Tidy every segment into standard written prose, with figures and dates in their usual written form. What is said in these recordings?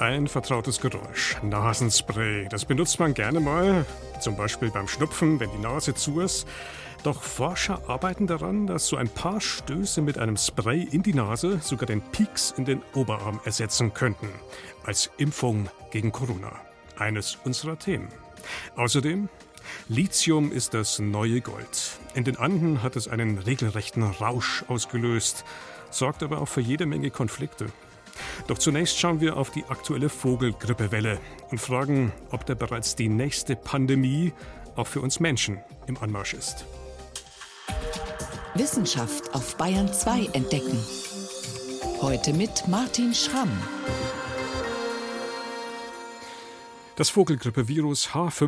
Ein vertrautes Geräusch. Nasenspray. Das benutzt man gerne mal, zum Beispiel beim Schnupfen, wenn die Nase zu ist. Doch Forscher arbeiten daran, dass so ein paar Stöße mit einem Spray in die Nase sogar den Pieks in den Oberarm ersetzen könnten. Als Impfung gegen Corona. Eines unserer Themen. Außerdem, Lithium ist das neue Gold. In den Anden hat es einen regelrechten Rausch ausgelöst, sorgt aber auch für jede Menge Konflikte. Doch zunächst schauen wir auf die aktuelle Vogelgrippewelle und fragen, ob da bereits die nächste Pandemie auch für uns Menschen im Anmarsch ist. Wissenschaft auf Bayern 2 entdecken. Heute mit Martin Schramm. Das Vogelgrippevirus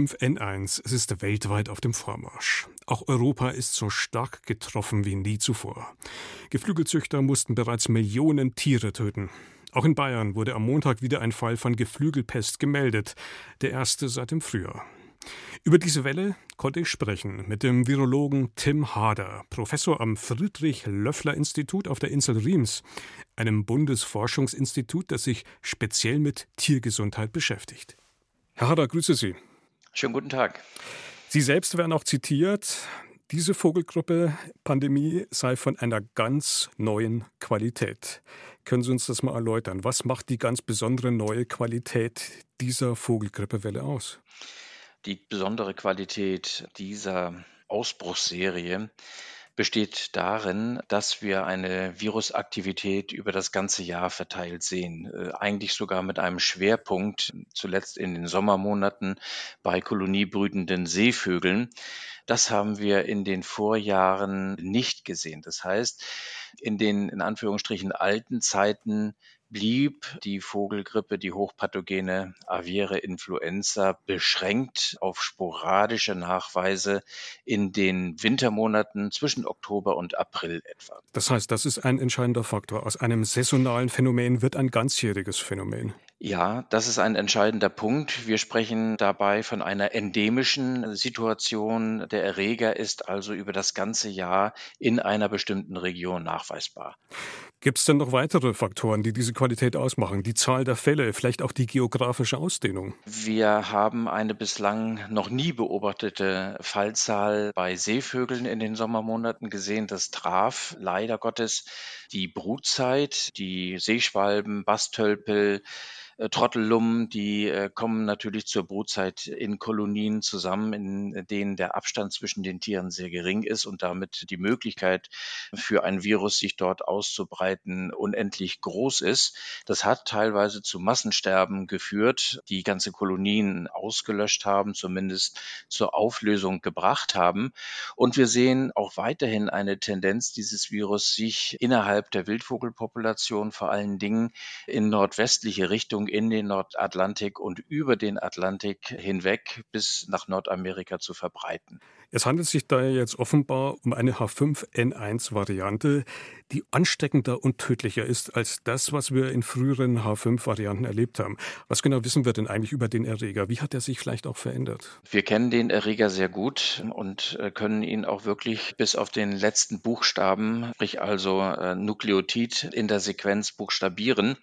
H5N1 ist weltweit auf dem Vormarsch. Auch Europa ist so stark getroffen wie nie zuvor. Geflügelzüchter mussten bereits Millionen Tiere töten. Auch in Bayern wurde am Montag wieder ein Fall von Geflügelpest gemeldet, der erste seit dem Frühjahr. Über diese Welle konnte ich sprechen mit dem Virologen Tim Hader, Professor am Friedrich-Löffler-Institut auf der Insel Riems, einem Bundesforschungsinstitut, das sich speziell mit Tiergesundheit beschäftigt. Herr Hader, grüße Sie. Schönen guten Tag. Sie selbst werden auch zitiert, diese Vogelgrippe-Pandemie sei von einer ganz neuen Qualität. Können Sie uns das mal erläutern? Was macht die ganz besondere neue Qualität dieser Vogelgrippewelle aus? Die besondere Qualität dieser Ausbruchsserie besteht darin, dass wir eine Virusaktivität über das ganze Jahr verteilt sehen. Eigentlich sogar mit einem Schwerpunkt, zuletzt in den Sommermonaten bei koloniebrütenden Seevögeln. Das haben wir in den Vorjahren nicht gesehen. Das heißt, in den in Anführungsstrichen alten Zeiten blieb die Vogelgrippe, die hochpathogene aviäre Influenza, beschränkt auf sporadische Nachweise in den Wintermonaten zwischen Oktober und April etwa. Das heißt, das ist ein entscheidender Faktor. Aus einem saisonalen Phänomen wird ein ganzjähriges Phänomen. Ja, das ist ein entscheidender Punkt. Wir sprechen dabei von einer endemischen Situation. Der Erreger ist also über das ganze Jahr in einer bestimmten Region nachweisbar. Gibt es denn noch weitere Faktoren, die diese Qualität ausmachen? Die Zahl der Fälle, vielleicht auch die geografische Ausdehnung? Wir haben eine bislang noch nie beobachtete Fallzahl bei Seevögeln in den Sommermonaten gesehen. Das traf leider Gottes die Brutzeit. Die Seeschwalben, Bastölpel, Trottellummen, die kommen natürlich zur Brutzeit in Kolonien zusammen, in denen der Abstand zwischen den Tieren sehr gering ist und damit die Möglichkeit für ein Virus, sich dort auszubreiten, unendlich groß ist. Das hat teilweise zu Massensterben geführt, die ganze Kolonien ausgelöscht haben, zumindest zur Auflösung gebracht haben. Und wir sehen auch weiterhin eine Tendenz dieses Virus, sich innerhalb der Wildvogelpopulation vor allen Dingen in nordwestliche Richtung, in den Nordatlantik und über den Atlantik hinweg bis nach Nordamerika zu verbreiten. Es handelt sich da jetzt offenbar um eine H5N1-Variante, die ansteckender und tödlicher ist als das, was wir in früheren H5-Varianten erlebt haben. Was genau wissen wir denn eigentlich über den Erreger? Wie hat er sich vielleicht auch verändert? Wir kennen den Erreger sehr gut und können ihn auch wirklich bis auf den letzten Buchstaben, sprich also Nukleotid in der Sequenz buchstabieren.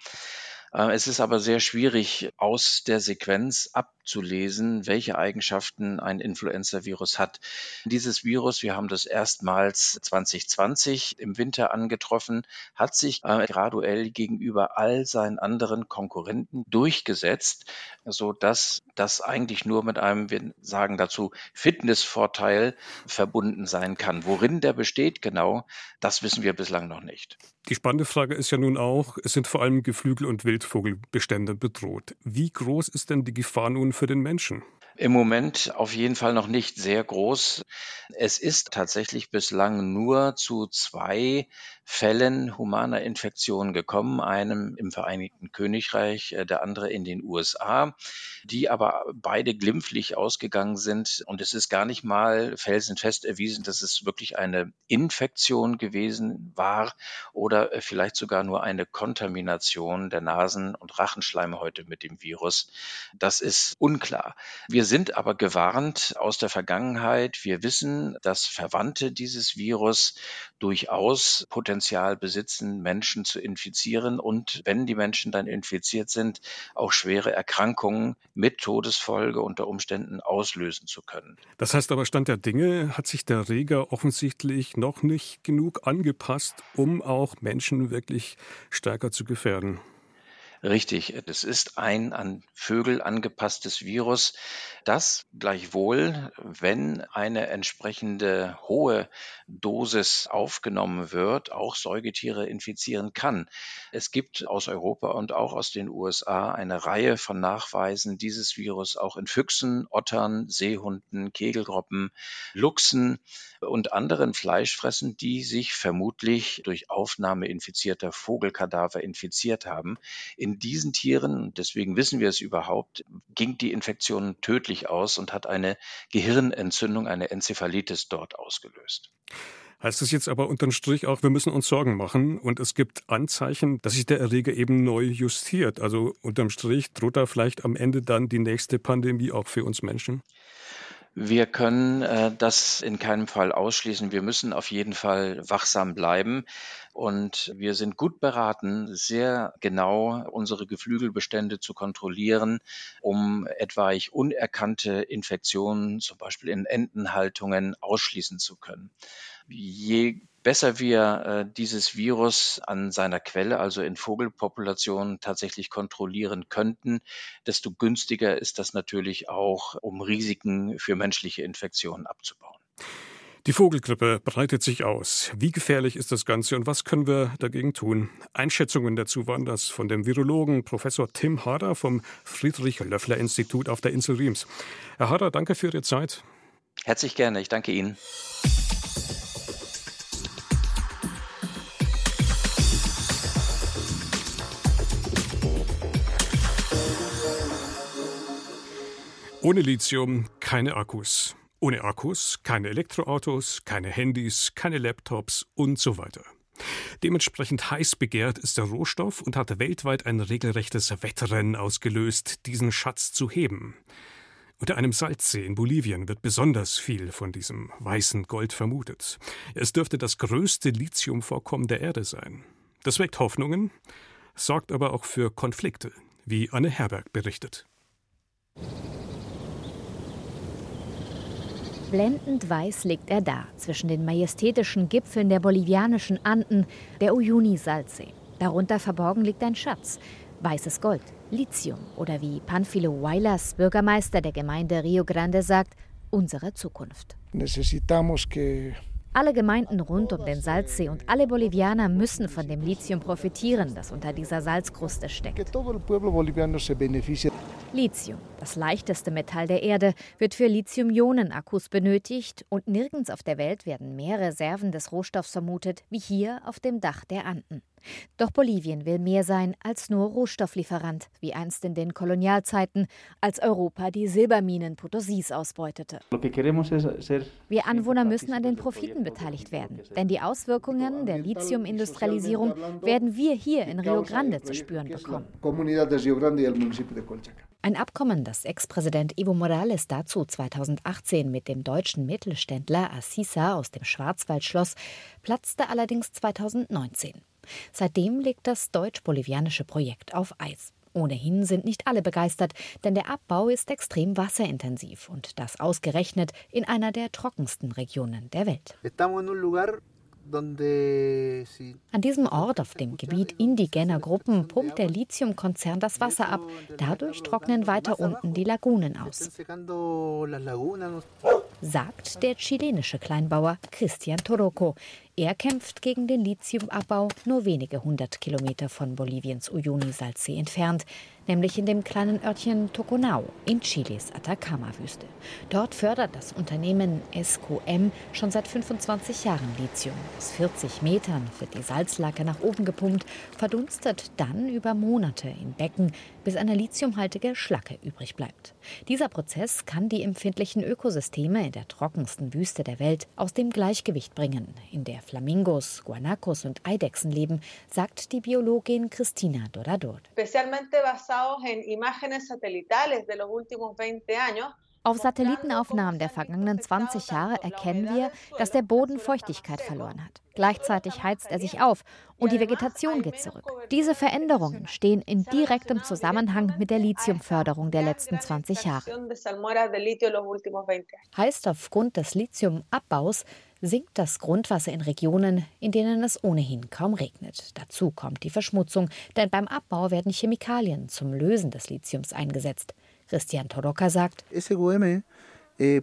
Es ist aber sehr schwierig, aus der Sequenz abzulesen, welche Eigenschaften ein Influenza-Virus hat. Dieses Virus, wir haben das erstmals 2020 im Winter angetroffen, hat sich graduell gegenüber all seinen anderen Konkurrenten durchgesetzt, so dass das eigentlich nur mit einem, wir sagen dazu, Fitnessvorteil verbunden sein kann. Worin der besteht genau, das wissen wir bislang noch nicht. Die spannende Frage ist ja nun auch, es sind vor allem Geflügel- und Wildvogelbestände bedroht. Wie groß ist denn die Gefahr nun für den Menschen? Im Moment auf jeden Fall noch nicht sehr groß. Es ist tatsächlich bislang nur zu 2 Fällen humaner Infektion gekommen, einem im Vereinigten Königreich, der andere in den USA, die aber beide glimpflich ausgegangen sind. Und es ist gar nicht mal felsenfest erwiesen, dass es wirklich eine Infektion gewesen war oder vielleicht sogar nur eine Kontamination der Nasen- und Rachenschleimhäute mit dem Virus. Das ist unklar. Wir sind aber gewarnt aus der Vergangenheit. Wir wissen, dass Verwandte dieses Virus durchaus Potenzial besitzen, Menschen zu infizieren und wenn die Menschen dann infiziert sind, auch schwere Erkrankungen mit Todesfolge unter Umständen auslösen zu können. Das heißt aber, Stand der Dinge hat sich der Erreger offensichtlich noch nicht genug angepasst, um auch Menschen wirklich stärker zu gefährden. Richtig, es ist ein an Vögel angepasstes Virus, das gleichwohl, wenn eine entsprechende hohe Dosis aufgenommen wird, auch Säugetiere infizieren kann. Es gibt aus Europa und auch aus den USA eine Reihe von Nachweisen dieses Virus auch in Füchsen, Ottern, Seehunden, Kegelgroppen, Luchsen und anderen Fleischfressern, die sich vermutlich durch Aufnahme infizierter Vogelkadaver infiziert haben. In diesen Tieren, und deswegen wissen wir es überhaupt, ging die Infektion tödlich aus und hat eine Gehirnentzündung, eine Enzephalitis dort ausgelöst. Heißt es jetzt aber unterm Strich auch, wir müssen uns Sorgen machen und es gibt Anzeichen, dass sich der Erreger eben neu justiert. Also unterm Strich droht da vielleicht am Ende dann die nächste Pandemie auch für uns Menschen? Wir können das in keinem Fall ausschließen. Wir müssen auf jeden Fall wachsam bleiben. Und wir sind gut beraten, sehr genau unsere Geflügelbestände zu kontrollieren, um etwaig unerkannte Infektionen, zum Beispiel in Entenhaltungen, ausschließen zu können. Je besser wir dieses Virus an seiner Quelle, also in Vogelpopulationen, tatsächlich kontrollieren könnten, desto günstiger ist das natürlich auch, um Risiken für menschliche Infektionen abzubauen. Die Vogelgrippe breitet sich aus. Wie gefährlich ist das Ganze und was können wir dagegen tun? Einschätzungen dazu waren das von dem Virologen Professor Tim Harrer vom Friedrich-Löffler-Institut auf der Insel Riems. Herr Harrer, danke für Ihre Zeit. Herzlich gerne, ich danke Ihnen. Ohne Lithium keine Akkus. Ohne Akkus keine Elektroautos, keine Handys, keine Laptops und so weiter. Dementsprechend heiß begehrt ist der Rohstoff und hat weltweit ein regelrechtes Wettrennen ausgelöst, diesen Schatz zu heben. Unter einem Salzsee in Bolivien wird besonders viel von diesem weißen Gold vermutet. Es dürfte das größte Lithiumvorkommen der Erde sein. Das weckt Hoffnungen, sorgt aber auch für Konflikte, wie Anne Herberg berichtet. Blendend weiß liegt er da, zwischen den majestätischen Gipfeln der bolivianischen Anden, der Uyuni-Salzsee. Darunter verborgen liegt ein Schatz, weißes Gold, Lithium oder wie Panfilo Huaylas, Bürgermeister der Gemeinde Rio Grande, sagt, unsere Zukunft. Alle Gemeinden rund um den Salzsee und alle Bolivianer müssen von dem Lithium profitieren, das unter dieser Salzkruste steckt. Lithium, das leichteste Metall der Erde, wird für Lithium-Ionen-Akkus benötigt und nirgends auf der Welt werden mehr Reserven des Rohstoffs vermutet wie hier auf dem Dach der Anden. Doch Bolivien will mehr sein als nur Rohstofflieferant, wie einst in den Kolonialzeiten, als Europa die Silberminen Potosis ausbeutete. Wir Anwohner müssen an den Profiten beteiligt werden, denn die Auswirkungen der Lithiumindustrialisierung werden wir hier in Rio Grande zu spüren bekommen. Ein Abkommen, das Ex-Präsident Evo Morales dazu 2018 mit dem deutschen Mittelständler Assisa aus dem Schwarzwald schloss, platzte allerdings 2019. Seitdem liegt das deutsch-bolivianische Projekt auf Eis. Ohnehin sind nicht alle begeistert, denn der Abbau ist extrem wasserintensiv und das ausgerechnet in einer der trockensten Regionen der Welt. An diesem Ort, auf dem Gebiet indigener Gruppen, pumpt der Lithiumkonzern das Wasser ab. Dadurch trocknen weiter unten die Lagunen aus, sagt der chilenische Kleinbauer Christian Toroco. Er kämpft gegen den Lithiumabbau nur wenige 100 Kilometer von Boliviens Uyuni-Salzsee entfernt, nämlich in dem kleinen Örtchen Toconao in Chiles Atacama-Wüste. Dort fördert das Unternehmen SQM schon seit 25 Jahren Lithium. Aus 40 Metern wird die Salzlake nach oben gepumpt, verdunstet dann über Monate in Becken, bis eine lithiumhaltige Schlacke übrig bleibt. Dieser Prozess kann die empfindlichen Ökosysteme in der trockensten Wüste der Welt aus dem Gleichgewicht bringen, in der Flamingos, Guanacos und Eidechsen leben, sagt die Biologin Cristina Dorador. Auf Satellitenaufnahmen der vergangenen 20 Jahre erkennen wir, dass der Boden Feuchtigkeit verloren hat. Gleichzeitig heizt er sich auf und die Vegetation geht zurück. Diese Veränderungen stehen in direktem Zusammenhang mit der Lithiumförderung der letzten 20 Jahre. Heißt, aufgrund des Lithiumabbaus sinkt das Grundwasser in Regionen, in denen es ohnehin kaum regnet. Dazu kommt die Verschmutzung, denn beim Abbau werden Chemikalien zum Lösen des Lithiums eingesetzt. Cristian Toroca sagt, die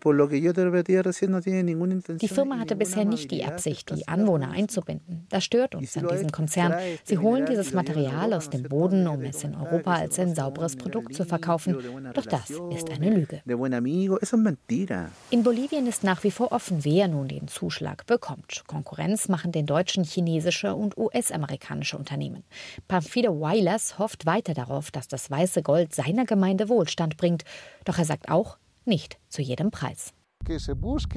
Firma hatte bisher nicht die Absicht, die Anwohner einzubinden. Das stört uns an diesem Konzern. Sie holen dieses Material aus dem Boden, um es in Europa als ein sauberes Produkt zu verkaufen. Doch das ist eine Lüge. In Bolivien ist nach wie vor offen, wer nun den Zuschlag bekommt. Konkurrenz machen den deutschen chinesische und US-amerikanische Unternehmen. Pamphilo Huaylas hofft weiter darauf, dass das weiße Gold seiner Gemeinde Wohlstand bringt. Doch er sagt auch, nicht zu jedem Preis. Es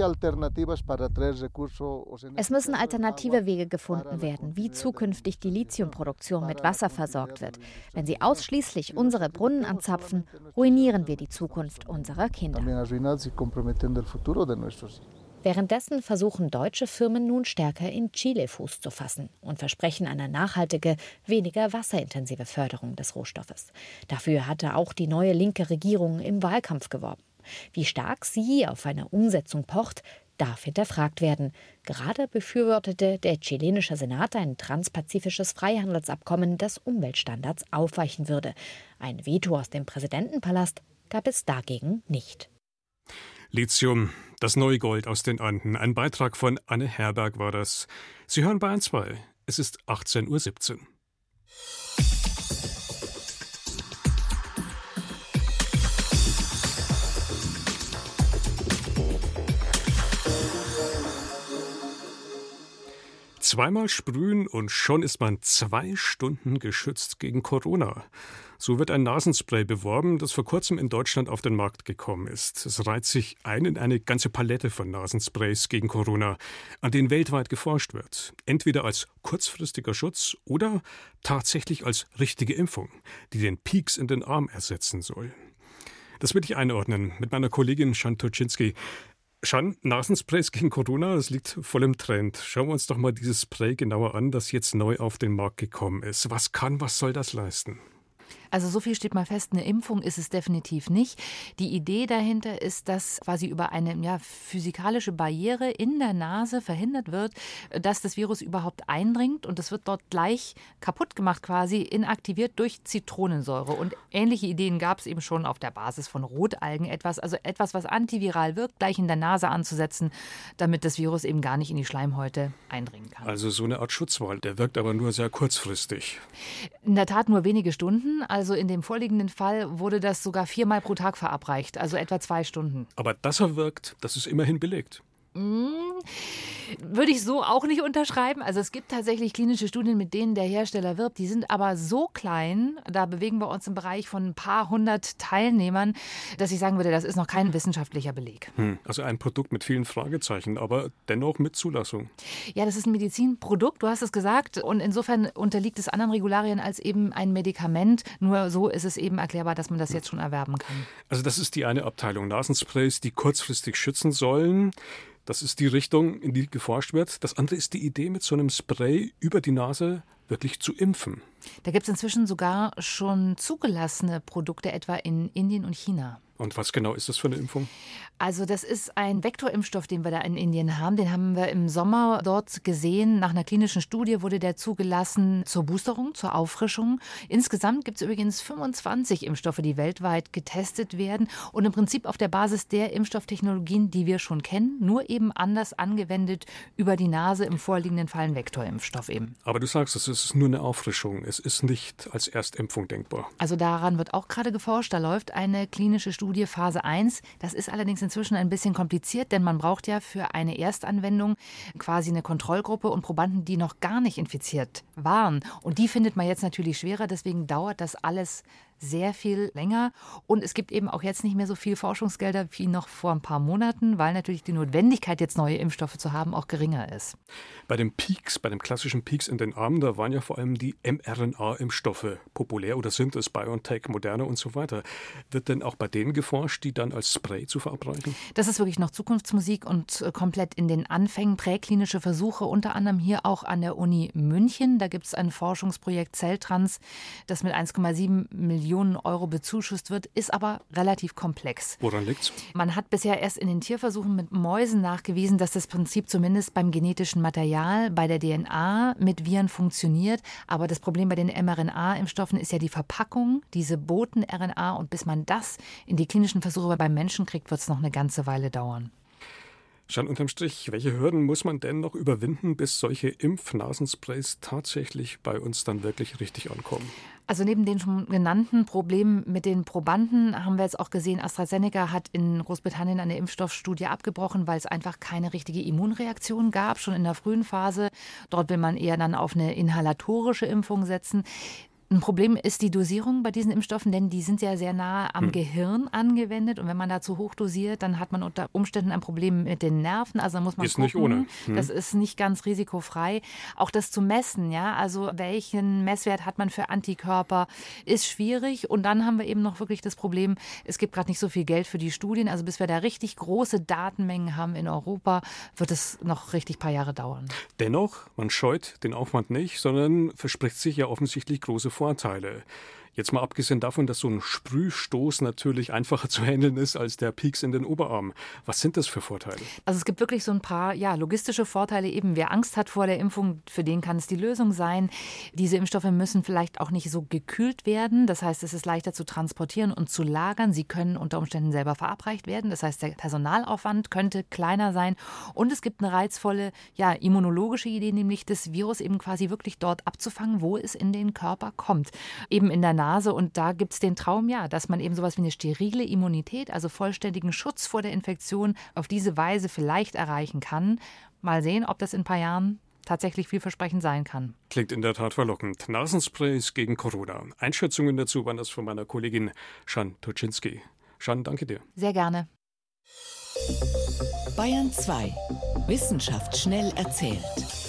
müssen alternative Wege gefunden werden, wie zukünftig die Lithiumproduktion mit Wasser versorgt wird. Wenn sie ausschließlich unsere Brunnen anzapfen, ruinieren wir die Zukunft unserer Kinder. Währenddessen versuchen deutsche Firmen nun stärker in Chile Fuß zu fassen und versprechen eine nachhaltige, weniger wasserintensive Förderung des Rohstoffes. Dafür hatte auch die neue linke Regierung im Wahlkampf geworben. Wie stark sie auf eine Umsetzung pocht, darf hinterfragt werden. Gerade befürwortete der chilenische Senat ein transpazifisches Freihandelsabkommen, das Umweltstandards aufweichen würde. Ein Veto aus dem Präsidentenpalast gab es dagegen nicht. Lithium, das neue Gold aus den Anden. Ein Beitrag von Anne Herberg war das. Sie hören Bayern 2. Es ist 18:17 Uhr. Zweimal sprühen und schon ist man 2 Stunden geschützt gegen Corona. So wird ein Nasenspray beworben, das vor kurzem in Deutschland auf den Markt gekommen ist. Es reiht sich ein in eine ganze Palette von Nasensprays gegen Corona, an denen weltweit geforscht wird. Entweder als kurzfristiger Schutz oder tatsächlich als richtige Impfung, die den Pieks in den Arm ersetzen soll. Das will ich einordnen mit meiner Kollegin Shan Turczynski. Shan, Nasensprays gegen Corona, das liegt voll im Trend. Schauen wir uns doch mal dieses Spray genauer an, das jetzt neu auf den Markt gekommen ist. Was soll das leisten? Also so viel steht mal fest, eine Impfung ist es definitiv nicht. Die Idee dahinter ist, dass quasi über eine physikalische Barriere in der Nase verhindert wird, dass das Virus überhaupt eindringt und es wird dort gleich kaputt gemacht, quasi inaktiviert durch Zitronensäure. Und ähnliche Ideen gab es eben schon auf der Basis von Rotalgen. Etwas, was antiviral wirkt, gleich in der Nase anzusetzen, damit das Virus eben gar nicht in die Schleimhäute eindringen kann. Also so eine Art Schutzwall, der wirkt aber nur sehr kurzfristig. In der Tat nur wenige Stunden. Also in dem vorliegenden Fall wurde das sogar 4-mal pro Tag verabreicht, also etwa 2 Stunden. Aber dass er wirkt, das ist immerhin belegt. Würde ich so auch nicht unterschreiben. Also es gibt tatsächlich klinische Studien, mit denen der Hersteller wirbt. Die sind aber so klein, da bewegen wir uns im Bereich von ein paar hundert Teilnehmern, dass ich sagen würde, das ist noch kein wissenschaftlicher Beleg. Also ein Produkt mit vielen Fragezeichen, aber dennoch mit Zulassung. Ja, das ist ein Medizinprodukt, du hast es gesagt. Und insofern unterliegt es anderen Regularien als eben ein Medikament. Nur so ist es eben erklärbar, dass man das jetzt schon erwerben kann. Also das ist die eine Abteilung Nasensprays, die kurzfristig schützen sollen. Das ist die Richtung, in die geforscht wird. Das andere ist die Idee, mit so einem Spray über die Nase wirklich zu impfen. Da gibt es inzwischen sogar schon zugelassene Produkte, etwa in Indien und China. Und was genau ist das für eine Impfung? Also das ist ein Vektorimpfstoff, den wir da in Indien haben. Den haben wir im Sommer dort gesehen. Nach einer klinischen Studie wurde der zugelassen zur Boosterung, zur Auffrischung. Insgesamt gibt es übrigens 25 Impfstoffe, die weltweit getestet werden. Und im Prinzip auf der Basis der Impfstofftechnologien, die wir schon kennen, nur eben anders angewendet über die Nase, im vorliegenden Fall ein Vektorimpfstoff eben. Aber du sagst, es ist nur eine Auffrischung. Es ist nicht als Erstimpfung denkbar. Also daran wird auch gerade geforscht. Da läuft eine klinische Studie Phase 1. Das ist allerdings inzwischen ein bisschen kompliziert, denn man braucht ja für eine Erstanwendung quasi eine Kontrollgruppe und Probanden, die noch gar nicht infiziert waren. Und die findet man jetzt natürlich schwerer, deswegen dauert das alles sehr viel länger. Und es gibt eben auch jetzt nicht mehr so viel Forschungsgelder wie noch vor ein paar Monaten, weil natürlich die Notwendigkeit, jetzt neue Impfstoffe zu haben, auch geringer ist. Bei den klassischen Peaks in den Armen, da waren ja vor allem die mRNA-Impfstoffe populär oder sind es, BioNTech, Moderna und so weiter. Wird denn auch bei denen geforscht, die dann als Spray zu verabreichen? Das ist wirklich noch Zukunftsmusik und komplett in den Anfängen. Präklinische Versuche, unter anderem hier auch an der Uni München. Da gibt es ein Forschungsprojekt Zelltrans, das mit 1,7 Millionen Euro bezuschusst wird, ist aber relativ komplex. Woran liegt's? Man hat bisher erst in den Tierversuchen mit Mäusen nachgewiesen, dass das Prinzip zumindest beim genetischen Material, bei der DNA mit Viren funktioniert. Aber das Problem bei den mRNA-Impfstoffen ist ja die Verpackung, diese Boten-RNA. Und bis man das in die klinischen Versuche beim Menschen kriegt, wird es noch eine ganze Weile dauern. Jeanne, unterm Strich, welche Hürden muss man denn noch überwinden, bis solche Impfnasensprays tatsächlich bei uns dann wirklich richtig ankommen? Also neben den schon genannten Problemen mit den Probanden haben wir jetzt auch gesehen, AstraZeneca hat in Großbritannien eine Impfstoffstudie abgebrochen, weil es einfach keine richtige Immunreaktion gab, schon in der frühen Phase. Dort will man eher dann auf eine inhalatorische Impfung setzen. Ein Problem ist die Dosierung bei diesen Impfstoffen, denn die sind ja sehr nahe am Gehirn angewendet. Und wenn man da zu hoch dosiert, dann hat man unter Umständen ein Problem mit den Nerven. Also da muss man ist gucken. Nicht ohne. Das ist nicht ganz risikofrei. Auch das zu messen, ja, also welchen Messwert hat man für Antikörper, ist schwierig. Und dann haben wir eben noch wirklich das Problem, es gibt gerade nicht so viel Geld für die Studien. Also bis wir da richtig große Datenmengen haben in Europa, wird es noch richtig ein paar Jahre dauern. Dennoch, man scheut den Aufwand nicht, sondern verspricht sich ja offensichtlich große Vorteile. Jetzt mal abgesehen davon, dass so ein Sprühstoß natürlich einfacher zu handeln ist als der Pieks in den Oberarm. Was sind das für Vorteile? Also es gibt wirklich so ein paar logistische Vorteile. Eben wer Angst hat vor der Impfung, für den kann es die Lösung sein. Diese Impfstoffe müssen vielleicht auch nicht so gekühlt werden. Das heißt, es ist leichter zu transportieren und zu lagern. Sie können unter Umständen selber verabreicht werden. Das heißt, der Personalaufwand könnte kleiner sein. Und es gibt eine reizvolle immunologische Idee, nämlich das Virus eben quasi wirklich dort abzufangen, wo es in den Körper kommt. Eben in der Nase. Und da gibt es den Traum, dass man eben sowas wie eine sterile Immunität, also vollständigen Schutz vor der Infektion auf diese Weise vielleicht erreichen kann. Mal sehen, ob das in ein paar Jahren tatsächlich vielversprechend sein kann. Klingt in der Tat verlockend. Nasensprays gegen Corona. Einschätzungen dazu waren das von meiner Kollegin Jeanne Toczynski. Jeanne, danke dir. Sehr gerne. Bayern 2. Wissenschaft schnell erzählt.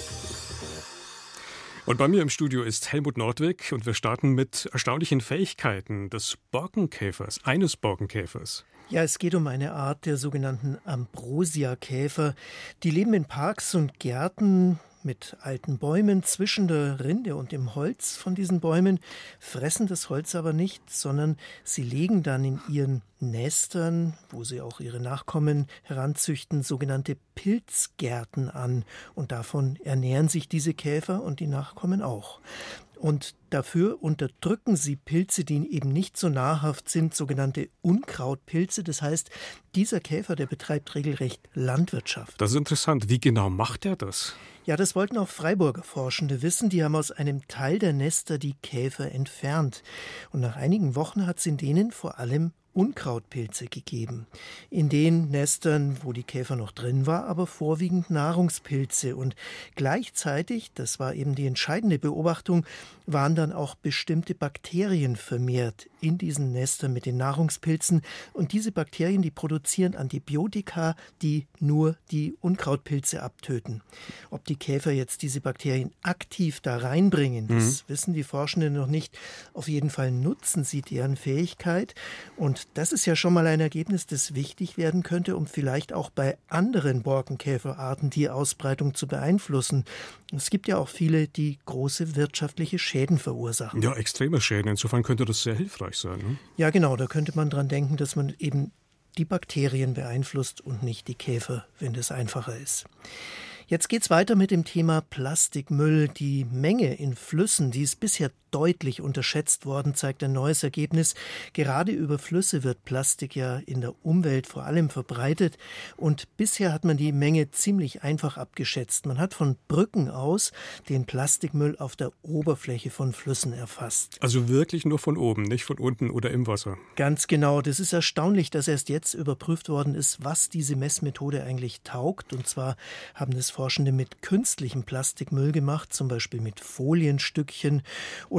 Und bei mir im Studio ist Helmut Nordwig und wir starten mit erstaunlichen Fähigkeiten des Borkenkäfers, eines Borkenkäfers. Ja, es geht um eine Art der sogenannten Ambrosia-Käfer. Die leben in Parks und Gärten mit alten Bäumen zwischen der Rinde und dem Holz von diesen Bäumen, fressen das Holz aber nicht, sondern sie legen dann in ihren Nestern, wo sie auch ihre Nachkommen heranzüchten, sogenannte Pilzgärten an. Und davon ernähren sich diese Käfer und die Nachkommen auch. Und dafür unterdrücken sie Pilze, die eben nicht so nahrhaft sind, sogenannte Unkrautpilze. Das heißt, dieser Käfer, der betreibt regelrecht Landwirtschaft. Das ist interessant. Wie genau macht er das? Ja, das wollten auch Freiburger Forschende wissen. Die haben aus einem Teil der Nester die Käfer entfernt. Und nach einigen Wochen hat es in denen vor allem Unkrautpilze gegeben. In den Nestern, wo die Käfer noch drin war, aber vorwiegend Nahrungspilze. Und gleichzeitig, das war eben die entscheidende Beobachtung, waren dann auch bestimmte Bakterien vermehrt in diesen Nestern mit den Nahrungspilzen. Und diese Bakterien, die produzieren Antibiotika, die nur die Unkrautpilze abtöten. Ob die Käfer jetzt diese Bakterien aktiv da reinbringen, das wissen die Forschenden noch nicht. Auf jeden Fall nutzen sie deren Fähigkeit. Und das ist ja schon mal ein Ergebnis, das wichtig werden könnte, um vielleicht auch bei anderen Borkenkäferarten die Ausbreitung zu beeinflussen. Es gibt ja auch viele, die große wirtschaftliche Schäden verursachen. Ja, extreme Schäden. Insofern könnte das sehr hilfreich sein. Ne? Ja, genau. Da könnte man dran denken, dass man eben die Bakterien beeinflusst und nicht die Käfer, wenn das einfacher ist. Jetzt geht's weiter mit dem Thema Plastikmüll. Die Menge in Flüssen, die ist bisher deutlich unterschätzt worden, zeigt ein neues Ergebnis. Gerade über Flüsse wird Plastik ja in der Umwelt vor allem verbreitet. Und bisher hat man die Menge ziemlich einfach abgeschätzt. Man hat von Brücken aus den Plastikmüll auf der Oberfläche von Flüssen erfasst. Also wirklich nur von oben, nicht von unten oder im Wasser. Ganz genau. Das ist erstaunlich, dass erst jetzt überprüft worden ist, was diese Messmethode eigentlich taugt. Und zwar haben das Forschende mit künstlichem Plastikmüll gemacht, zum Beispiel mit Folienstückchen oder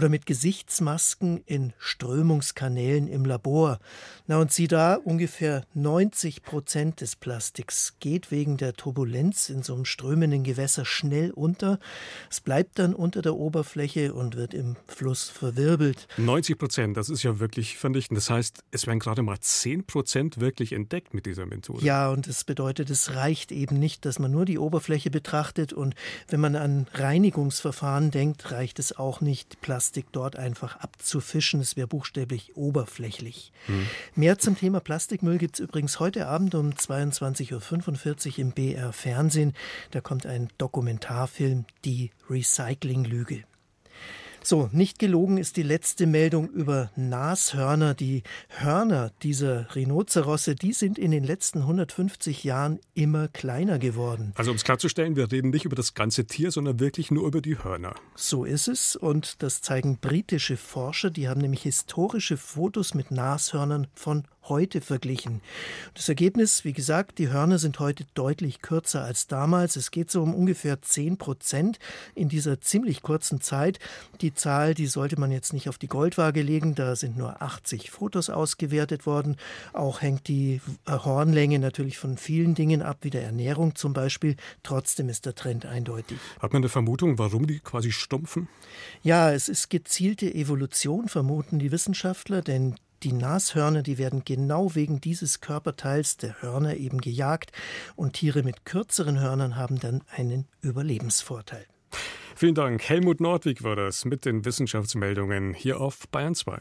oder mit Gesichtsmasken in Strömungskanälen im Labor. Na und sieh da, ungefähr 90% des Plastiks geht wegen der Turbulenz in so einem strömenden Gewässer schnell unter. Es bleibt dann unter der Oberfläche und wird im Fluss verwirbelt. 90%, das ist ja wirklich vernichtend. Das heißt, es werden gerade mal 10% wirklich entdeckt mit dieser Methode. Ja, und das bedeutet, es reicht eben nicht, dass man nur die Oberfläche betrachtet. Und wenn man an Reinigungsverfahren denkt, reicht es auch nicht, Plastik dort einfach abzufischen. Es wäre buchstäblich oberflächlich. Mehr zum Thema Plastikmüll gibt es übrigens heute Abend um 22.45 Uhr im BR Fernsehen. Da kommt ein Dokumentarfilm, Die Recyclinglüge. So, nicht gelogen ist die letzte Meldung über Nashörner. Die Hörner dieser Rhinozerosse, die sind in den letzten 150 Jahren immer kleiner geworden. Also um es klarzustellen, wir reden nicht über das ganze Tier, sondern wirklich nur über die Hörner. So ist es und das zeigen britische Forscher. Die haben nämlich historische Fotos mit Nashörnern von heute verglichen. Das Ergebnis, wie gesagt, die Hörner sind heute deutlich kürzer als damals. Es geht so um ungefähr 10% in dieser ziemlich kurzen Zeit. Die Zahl, die sollte man jetzt nicht auf die Goldwaage legen. Da sind nur 80 Fotos ausgewertet worden. Auch hängt die Hornlänge natürlich von vielen Dingen ab, wie der Ernährung zum Beispiel. Trotzdem ist der Trend eindeutig. Hat man eine Vermutung, warum die quasi stumpfen? Ja, es ist gezielte Evolution, vermuten die Wissenschaftler, denn die Nashörner, die werden genau wegen dieses Körperteils der Hörner eben gejagt und Tiere mit kürzeren Hörnern haben dann einen Überlebensvorteil. Vielen Dank. Helmut Nordwig war das mit den Wissenschaftsmeldungen hier auf Bayern 2.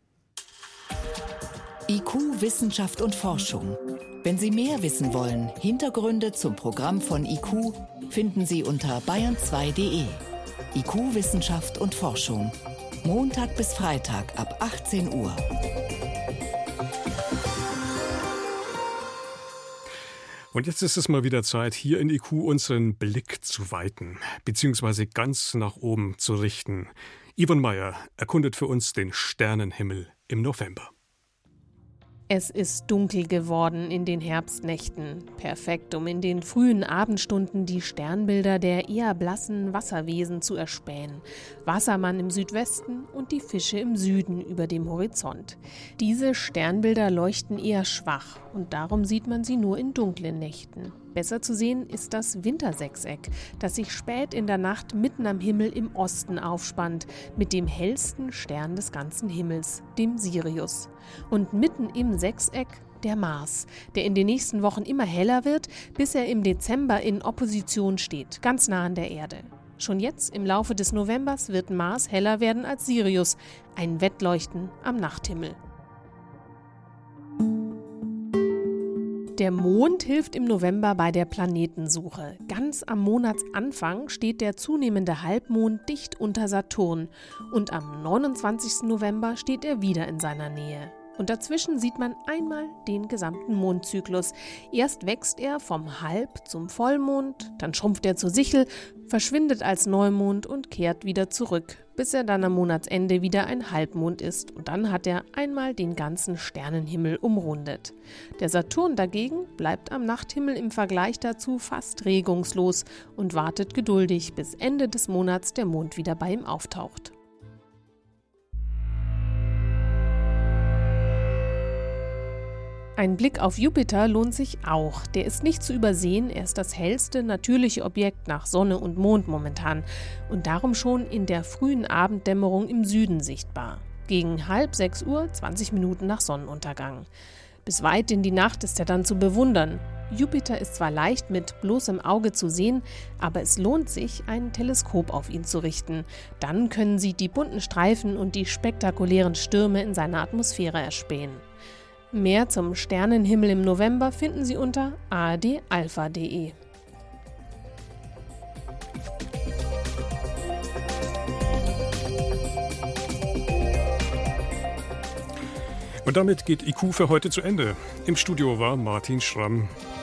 IQ, Wissenschaft und Forschung. Wenn Sie mehr wissen wollen, Hintergründe zum Programm von IQ finden Sie unter bayern2.de. IQ, Wissenschaft und Forschung. Montag bis Freitag ab 18 Uhr. Und jetzt ist es mal wieder Zeit, hier in IQ unseren Blick zu weiten, beziehungsweise ganz nach oben zu richten. Yvonne Meyer erkundet für uns den Sternenhimmel im November. Es ist dunkel geworden in den Herbstnächten. Perfekt, um in den frühen Abendstunden die Sternbilder der eher blassen Wasserwesen zu erspähen. Wassermann im Südwesten und die Fische im Süden über dem Horizont. Diese Sternbilder leuchten eher schwach und darum sieht man sie nur in dunklen Nächten. Besser zu sehen ist das Wintersechseck, das sich spät in der Nacht mitten am Himmel im Osten aufspannt, mit dem hellsten Stern des ganzen Himmels, dem Sirius. Und mitten im Sechseck der Mars, der in den nächsten Wochen immer heller wird, bis er im Dezember in Opposition steht, ganz nah an der Erde. Schon jetzt, im Laufe des Novembers, wird Mars heller werden als Sirius, ein Wettleuchten am Nachthimmel. Der Mond hilft im November bei der Planetensuche. Ganz am Monatsanfang steht der zunehmende Halbmond dicht unter Saturn und am 29. November steht er wieder in seiner Nähe. Und dazwischen sieht man einmal den gesamten Mondzyklus. Erst wächst er vom Halb- zum Vollmond, dann schrumpft er zur Sichel, verschwindet als Neumond und kehrt wieder zurück, bis er dann am Monatsende wieder ein Halbmond ist. Und dann hat er einmal den ganzen Sternenhimmel umrundet. Der Saturn dagegen bleibt am Nachthimmel im Vergleich dazu fast regungslos und wartet geduldig, bis Ende des Monats der Mond wieder bei ihm auftaucht. Ein Blick auf Jupiter lohnt sich auch. Der ist nicht zu übersehen, er ist das hellste natürliche Objekt nach Sonne und Mond momentan und darum schon in der frühen Abenddämmerung im Süden sichtbar. Gegen 5:30 Uhr, 20 Minuten nach Sonnenuntergang. Bis weit in die Nacht ist er dann zu bewundern. Jupiter ist zwar leicht mit bloßem Auge zu sehen, aber es lohnt sich, ein Teleskop auf ihn zu richten. Dann können Sie die bunten Streifen und die spektakulären Stürme in seiner Atmosphäre erspähen. Mehr zum Sternenhimmel im November finden Sie unter ardalpha.de. Und damit geht IQ für heute zu Ende. Im Studio war Martin Schramm.